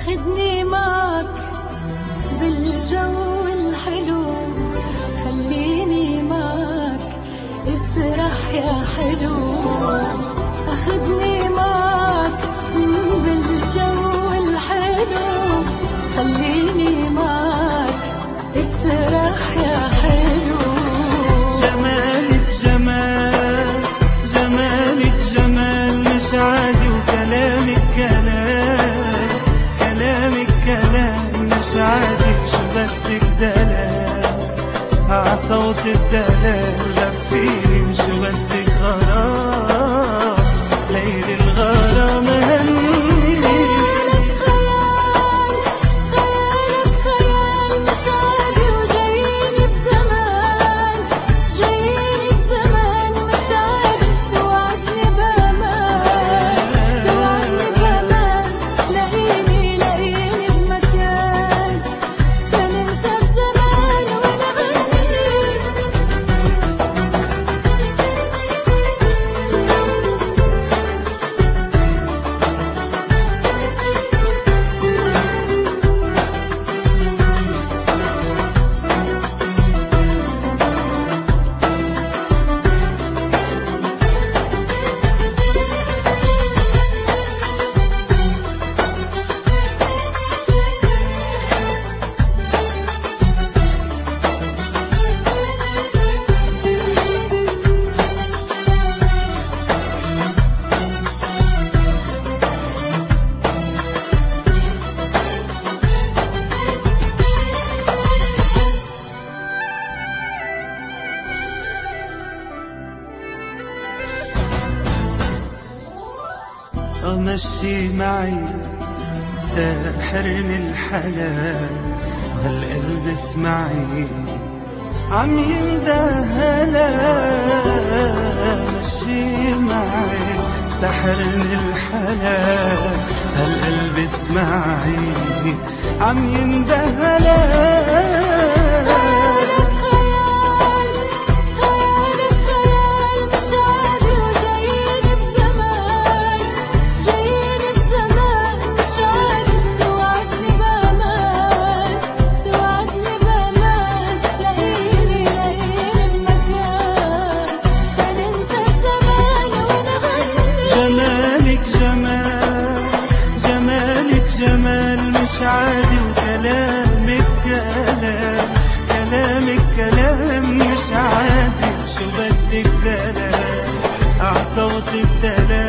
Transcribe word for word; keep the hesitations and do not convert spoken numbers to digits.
أخدني معك بالجو الحلو، خليني معك اسرح يا حلو. أخدني معك بالجو الحلو، خليني معك اسرح يا حلو. جمالك جمال، جمالك جمال مش عادي، وكلامك كلام، كلامك كلام مش عادي. شو بدك دلال عصوت الدلال لفيني، شو بدك غرام ليل الغرام هني. مشي معي ساحرني الحلال، هالقلب اسمعي عم يندهلا. مشي معي ساحرني الحلال، هالقلب اسمعي عم يندهلا. جمال مش عادي، وكلامك كلام، كلامك كلام مش عادي. شو بدك دلال عصوت الدلال